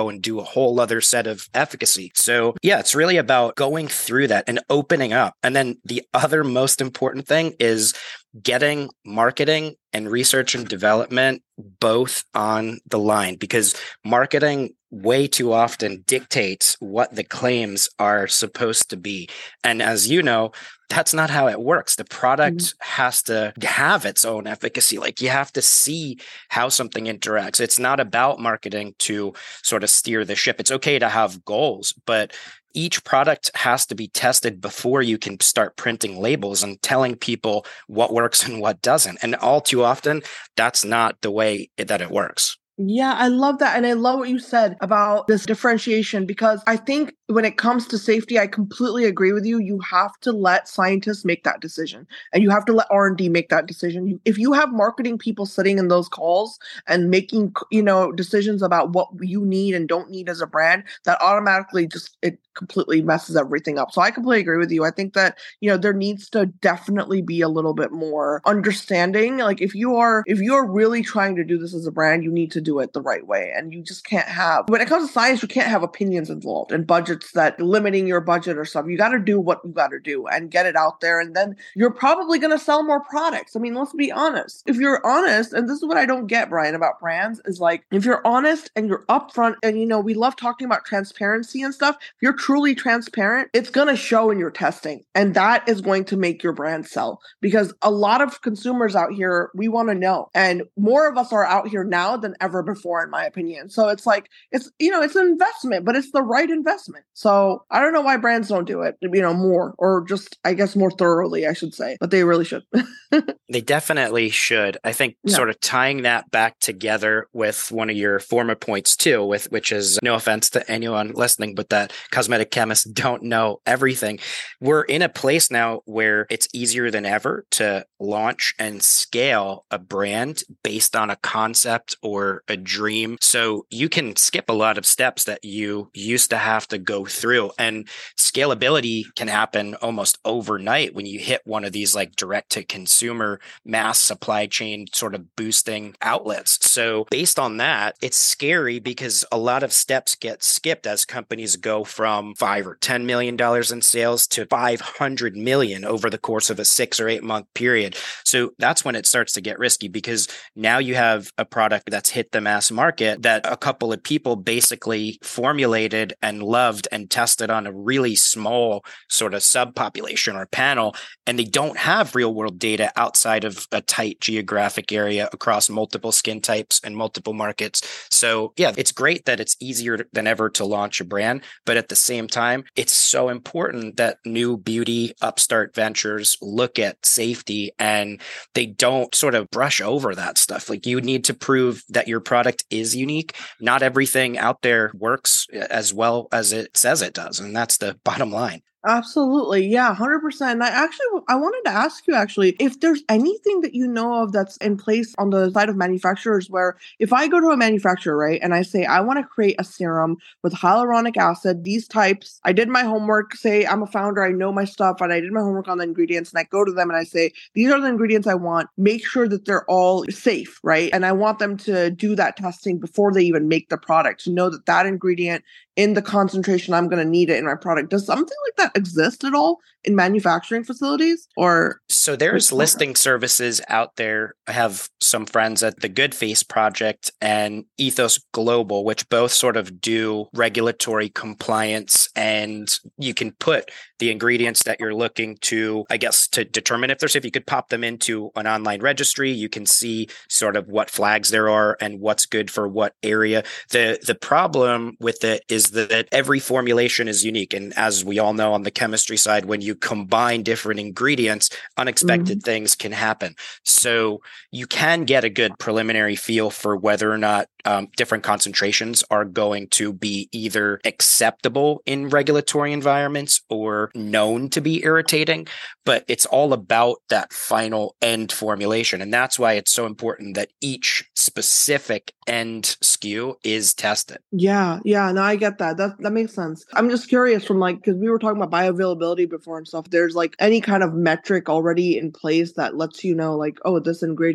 go and do a whole other set of efficacy. So yeah, it's really about going through that and opening up. And then the other most important thing is getting marketing and research and development both on the line, because marketing way too often dictates what the claims are supposed to be. And as you know, that's not how it works. The product has to have its own efficacy. Like, you have to see how something interacts. It's not about marketing to sort of steer the ship. It's okay to have goals, but each product has to be tested before you can start printing labels and telling people what works and what doesn't. And all too often, that's not the way that it works. Yeah, I love that. And I love what you said about this differentiation, because I think when it comes to safety, I completely agree with you. You have to let scientists make that decision, and you have to let R&D make that decision. If you have marketing people sitting in those calls and making, decisions about what you need and don't need as a brand, that automatically it completely messes everything up. So I completely agree with you. I think that, there needs to definitely be a little bit more understanding. Like, if you're really trying to do this as a brand, you need to do it the right way. And you just can't have, when it comes to science, you can't have opinions involved and budgets that limiting your budget or stuff. You got to do what you got to do and get it out there. And then you're probably going to sell more products. I mean, let's be honest. If you're honest, and this is what I don't get, Brian, about brands, is like, if you're honest and you're upfront, and, we love talking about transparency and stuff. If you're truly transparent, it's going to show in your testing. And that is going to make your brand sell, because a lot of consumers out here, we want to know. And more of us are out here now than ever before, in my opinion. So it's like, it's an investment, but it's the right investment. So I don't know why brands don't do it, more, or just, I guess, more thoroughly, I should say, but they really should. They definitely should. I think sort of tying that back together with one of your former points too, which is, no offense to anyone listening, but that cosmetic chemists don't know everything. We're in a place now where it's easier than ever to launch and scale a brand based on a concept or a dream. So you can skip a lot of steps that you used to have to go through. And scalability can happen almost overnight when you hit one of these like direct to consumer mass supply chain sort of boosting outlets. So based on that, it's scary because a lot of steps get skipped as companies go from $5 or $10 million in sales to 500 million over the course of a 6 or 8 month period. So that's when it starts to get risky, because now you have a product that's hit the mass market that a couple of people basically formulated and loved and tested on a really small sort of subpopulation or panel, and they don't have real world data outside of a tight geographic area across multiple skin types and multiple markets. So yeah, it's great that it's easier than ever to launch a brand, but at the same time, it's so important that new beauty upstart ventures look at safety and they don't sort of brush over that stuff. Like, you need to prove that your product is unique. Not everything out there works as well as it says it does. And that's the bottom line. Absolutely. Yeah, 100%. And I wanted to ask you if there's anything that you know of that's in place on the side of manufacturers, where if I go to a manufacturer, right, and I say, I want to create a serum with hyaluronic acid, these types, I did my homework, say I'm a founder, I know my stuff, and I did my homework on the ingredients, and I go to them and I say, these are the ingredients I want, make sure that they're all safe, right? And I want them to do that testing before they even make the product, to know that that ingredient in the concentration I'm going to need it in my product. Does something like that exist at all in manufacturing facilities? Or so there's listing services out there. I have some friends at the Good Face Project and Ethos Global, which both sort of do regulatory compliance, and you can put the ingredients that you're looking to, I guess, to determine if they're safe. You could pop them into an online registry. You can see sort of what flags there are and what's good for what area. The problem with it is that every formulation is unique. And as we all know on the chemistry side, when you combine different ingredients, unexpected things can happen. So you can get a good preliminary feel for whether or not different concentrations are going to be either acceptable in regulatory environments or known to be irritating, but it's all about that final end formulation. And that's why it's so important that each specific end SKU is tested. Yeah. No, I get that. That makes sense. I'm just curious from because we were talking about bioavailability before and stuff. There's any kind of metric already in place that lets you know oh, this ingredient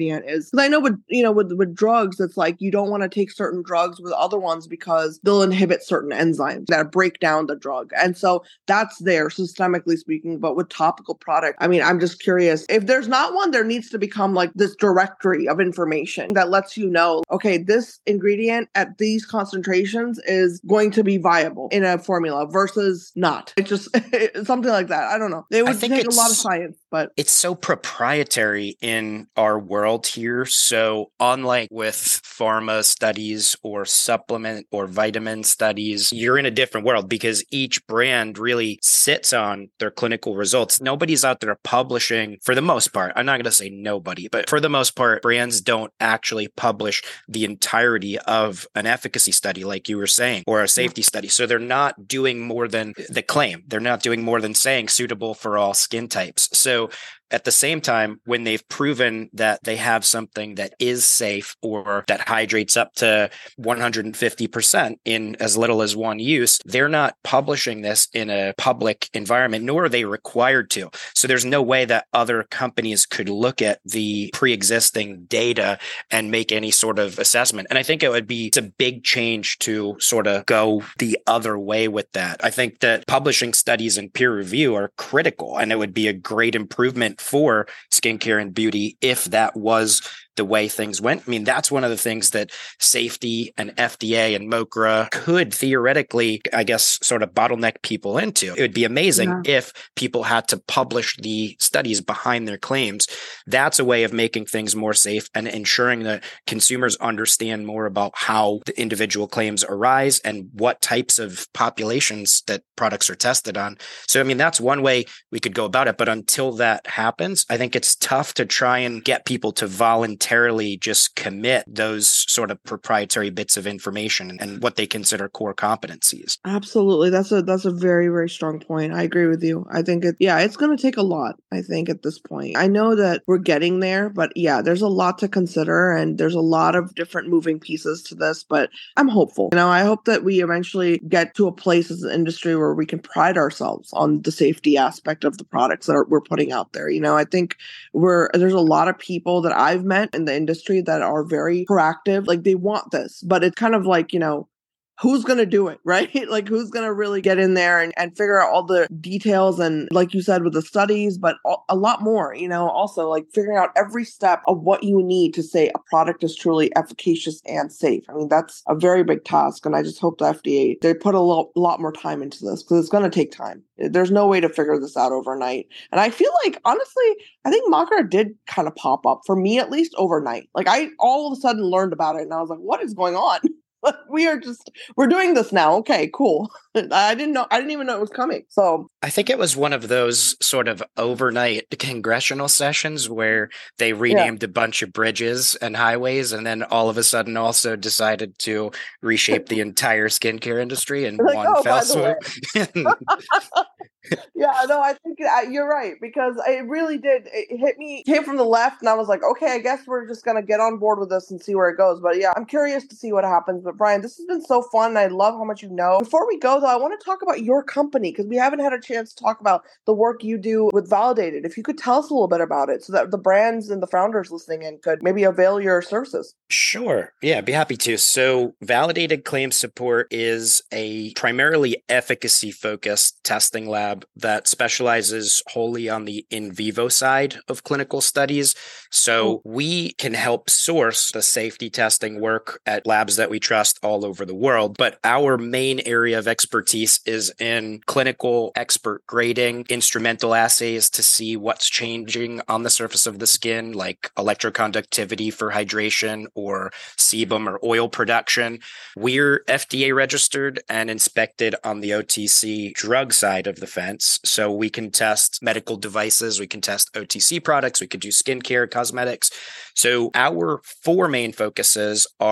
is. Because I know with drugs, it's like you don't want to take certain drugs with other ones because they'll inhibit certain enzymes that break down the drug. And so that's there systemically speaking. But with topical product, I mean, I'm just curious if there's not one, there needs to become like this directory of information that lets you know, okay, this ingredient at these concentrations is going to be viable in a formula versus not. It's just something like that. I don't know. It would take a lot of science, but it's so proprietary in our world here. So unlike with pharma studies or supplement or vitamin studies, you're in a different world because each brand really sits on their clinical results. Nobody's out there publishing, for the most part. I'm not going to say nobody, but for the most part, brands don't actually publish the entirety of an efficacy study, like you were saying, or a safety study. So they're not doing more than the claim. They're not doing more than saying suitable for all skin types. So at the same time, when they've proven that they have something that is safe or that hydrates up to 150% in as little as one use, they're not publishing this in a public environment, nor are they required to. So there's no way that other companies could look at the pre-existing data and make any sort of assessment. And I think it's a big change to sort of go the other way with that. I think that publishing studies and peer review are critical, and it would be a great improvement for skincare and beauty if that was the way things went. I mean, that's one of the things that safety and FDA and MOCRA could theoretically, I guess, sort of bottleneck people into. It would be amazing if people had to publish the studies behind their claims. That's a way of making things more safe and ensuring that consumers understand more about how the individual claims arise and what types of populations that products are tested on. So, I mean, that's one way we could go about it. But until that happens, I think it's tough to try and get people to voluntarily just commit those sort of proprietary bits of information and what they consider core competencies. Absolutely. That's a very, very strong point. I agree with you. I think it's going to take a lot, I think, at this point. I know that we're getting there, but yeah, there's a lot to consider and there's a lot of different moving pieces to this, but I'm hopeful. I hope that we eventually get to a place as an industry where we can pride ourselves on the safety aspect of the products that we're putting out there. I think there's a lot of people that I've met in the industry that are very proactive. Like they want this, but it's kind of like, who's going to do it, right? Like who's going to really get in there and figure out all the details and like you said with the studies, but a lot more, also like figuring out every step of what you need to say a product is truly efficacious and safe. I mean, that's a very big task. And I just hope the FDA, they put a lot more time into this because it's going to take time. There's no way to figure this out overnight. And I feel like, honestly, I think MOCRA did kind of pop up for me, at least overnight. Like I all of a sudden learned about it and I was like, what is going on? We're doing this now. Okay, cool. I didn't even know it was coming. So I think it was one of those sort of overnight congressional sessions where they renamed a bunch of bridges and highways and then all of a sudden also decided to reshape the entire skincare industry in one fell swoop. Yeah, no, I think you're right because it really did. It came from the left and I was like, okay, I guess we're just going to get on board with this and see where it goes. But yeah, I'm curious to see what happens. But Brian, this has been so fun. I love how much you know. Before we go though, I want to talk about your company because we haven't had a chance to talk about the work you do with Validated. If you could tell us a little bit about it so that the brands and the founders listening in could maybe avail your services. Sure. Yeah, I'd be happy to. So Validated Claim Support is a primarily efficacy-focused testing lab that specializes wholly on the in vivo side of clinical studies. So we can help source the safety testing work at labs that we trust all over the world. But our main area of expertise is in clinical expert grading, instrumental assays to see what's changing on the surface of the skin, like electroconductivity for hydration or sebum or oil production. We're FDA registered and inspected on the OTC drug side of the fence. So we can test medical devices, we can test OTC products, we could do skincare, cosmetics. So our four main focuses are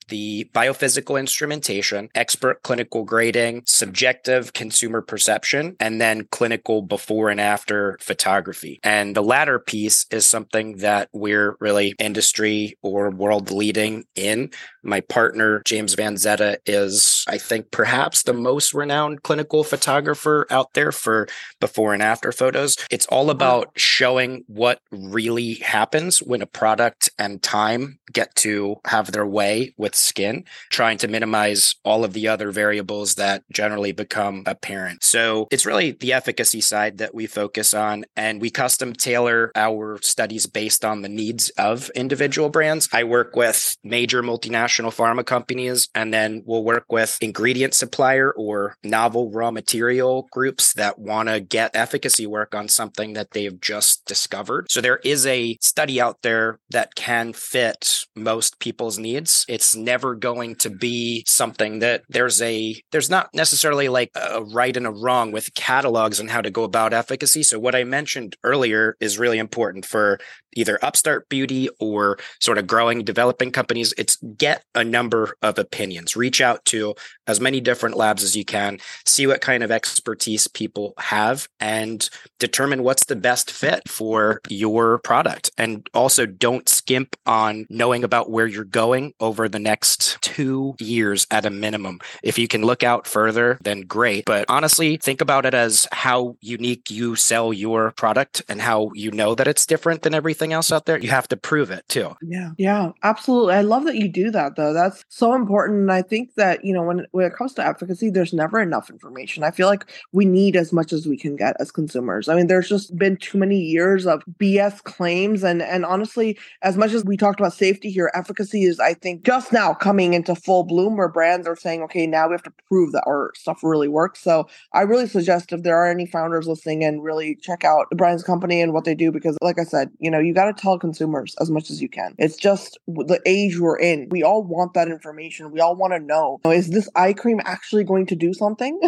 the biophysical instrumentation, expert clinical grading, subjective consumer perception, and then clinical before and after photography. And the latter piece is something that we're really industry or world leading in. My partner, James Van Zetta, is, I think, perhaps the most renowned clinical photographer out there for before and after photos. It's all about showing what really happens when a product and time get to have their way with skin, trying to minimize all of the other variables that generally become apparent. So it's really the efficacy side that we focus on, and we custom tailor our studies based on the needs of individual brands. I work with major multinational pharma companies, and then we'll work with ingredient supplier or novel raw material groups that want to get efficacy work on something that they've just discovered. So there is a study out there that can fit most people's needs. It's never going to be something that there's not necessarily like a right and a wrong with catalogs and how to go about efficacy. So what I mentioned earlier is really important for either upstart beauty or sort of growing, developing companies. It's get a number of opinions, reach out to as many different labs as you can, see what kind of expertise people have, and determine what's the best fit for your product. And also don't skimp on knowing about where you're going over the next 2 years at a minimum. If you can look out further, then great. But honestly, think about it as how unique you sell your product and how you know that it's different than everything else out there. You have to prove it too. Yeah, absolutely. I love that you do that though. That's so important. And I think that, when it comes to efficacy, there's never enough information. I feel like we need as much as we can get as consumers. I mean, there's just been too many years of BS claims. And honestly, as much as we talked about safety here, efficacy is, I think, just now coming into full bloom where brands are saying, okay, now we have to prove that our stuff really works. So I really suggest if there are any founders listening and really check out Brian's company and what they do, because like I said, you got to tell consumers as much as you can. It's just the age we're in. We all want that information. We all want to know, is this eye cream actually going to do something?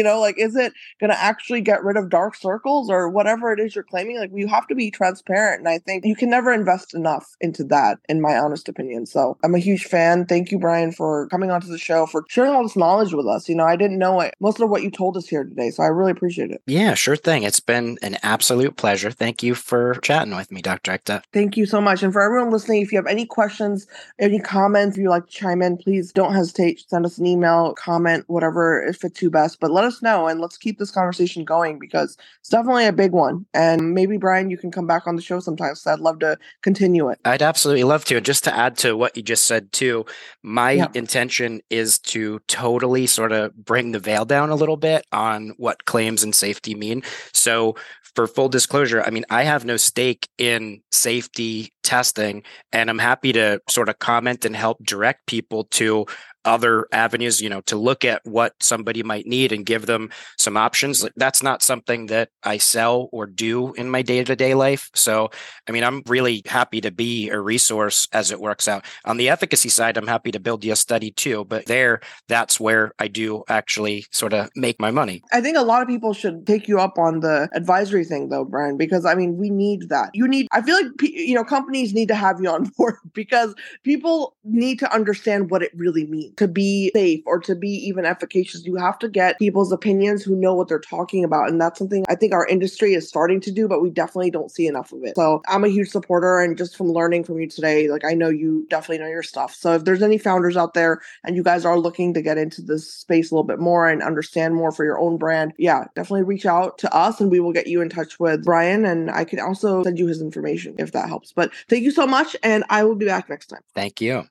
Is it going to actually get rid of dark circles or whatever it is you're claiming? Like, you have to be transparent. And I think you can never invest enough into that, in my honest opinion. So I'm a huge fan. Thank you, Brian, for coming onto the show, for sharing all this knowledge with us. I didn't know it, most of what you told us here today. So I really appreciate it. Yeah, sure thing. It's been an absolute pleasure. Thank you for chatting with me, Dr. Ekta. Thank you so much. And for everyone listening, if you have any questions, any comments, if you'd like to chime in, please don't hesitate. Send us an email, comment, whatever it fits you best. But let us know, and let's keep this conversation going, because it's definitely a big one. And maybe, Brian, you can come back on the show sometime, so I'd love to continue it. I'd absolutely love to. And just to add to what you just said too, my intention is to totally sort of bring the veil down a little bit on what claims and safety mean. So for full disclosure, I mean, I have no stake in safety testing, and I'm happy to sort of comment and help direct people to other avenues, to look at what somebody might need and give them some options. That's not something that I sell or do in my day-to-day life. So, I mean, I'm really happy to be a resource as it works out. On the efficacy side, I'm happy to build you a study too, but that's where I do actually sort of make my money. I think a lot of people should take you up on the advisory thing though, Brian, because I mean, we need that. I feel like, companies need to have you on board, because people need to understand what it really means to be safe or to be even efficacious. You have to get people's opinions who know what they're talking about. And that's something I think our industry is starting to do, but we definitely don't see enough of it. So I'm a huge supporter, and just from learning from you today, like, I know you definitely know your stuff. So if there's any founders out there and you guys are looking to get into this space a little bit more and understand more for your own brand, definitely reach out to us and we will get you in touch with Brian. And I can also send you his information if that helps. But thank you so much. And I will be back next time. Thank you.